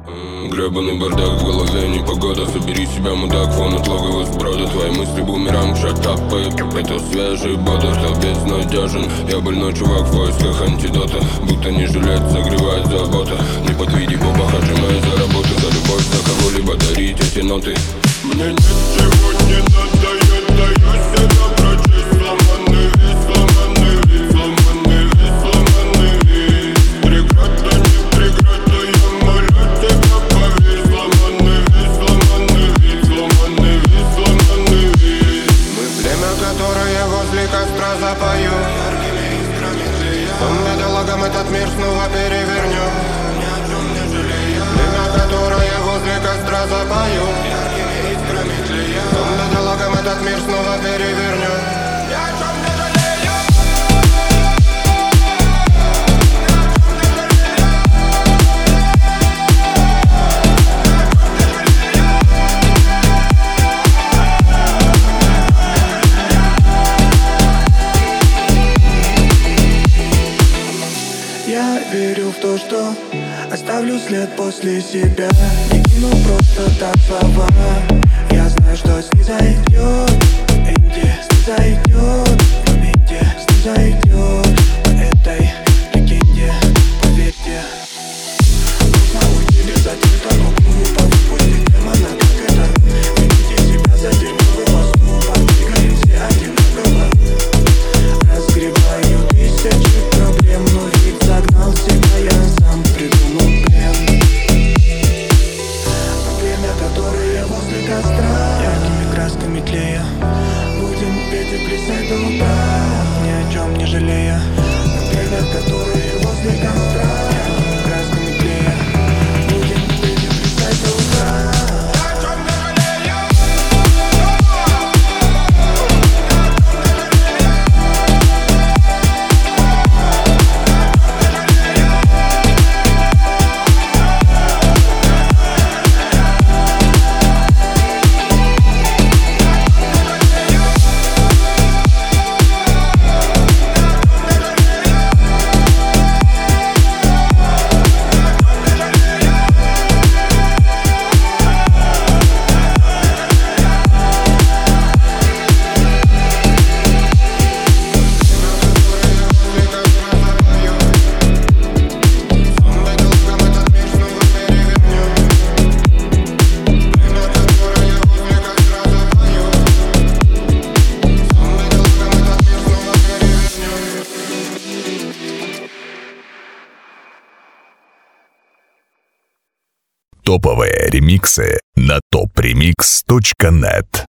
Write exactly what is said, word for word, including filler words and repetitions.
Гребаный бардак в голове, непогода. Собери себя, мудак, фон от логова сброда. Твои мысли бумеранг, шатапает. Это свежий бодр, стал безнадежен. Я больной чувак в поисках антидота. Будто не жилет, согревает забота. Не подведи бабах, отжимай за работу. За любовь, за кого-либо дарить эти ноты. Мне ничего не надо, я даю себя прочесть. Сломанный весь, сломанный весь, сломанный весь, сломанный весь. Преграда, не преграда, я молю тебя, поверь. Сломанный весь, сломанный весь, сломанный весь, сломанный весь. Мы племя, которое возле костра запою. Яркими искрами тлея. Том бедолагам этот мир снова перевернем. Ни о чем не жалея. Племя, которое возле костра запою. Яркими искрами тлея. Том бедолагам этот мир снова перевернем. Ни о чем не жалея. Я верю в то, что оставлю след после себя. Не кину просто так слова. Я знаю, что снизойдет Энди, снизойдет в моменте, снизойдет по этой легенде. Поверьте, нужно уйти без ответа, но глупо выпустить демона, как это. Вините себя за дерьмовый поступок. Двигаем все одинаково. Разгребаю тысячи проблем, но ведь загнал себя, я сам придумал плен. Но время, которое возле костра, яркими красками тлея. Будем петь и плясать до утра, ни о чем не жалея. Но время, которое возле костра, яркими красками тлея. Будем петь и плясать до утра. Топовые ремиксы на топ ремикс точка нет.